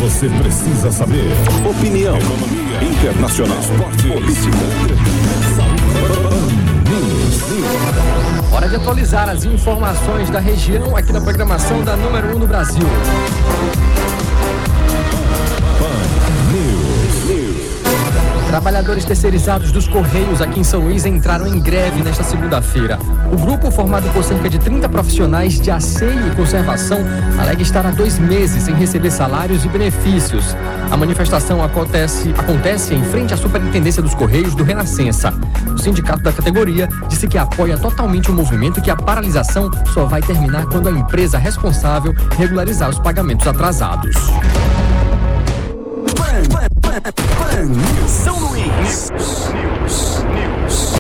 você precisa saber. Opinião, economia, internacional, esporte, política, Hora de atualizar as informações da região aqui na programação da número 1 do Brasil. Trabalhadores terceirizados dos Correios aqui em São Luís entraram em greve nesta segunda-feira. O grupo, formado por cerca de 30 profissionais de asseio e conservação, alega estar há 2 meses sem receber salários e benefícios. A manifestação acontece em frente à Superintendência dos Correios do Renascença. O sindicato da categoria disse que apoia totalmente o movimento e que a paralisação só vai terminar quando a empresa responsável regularizar os pagamentos atrasados. São Luís.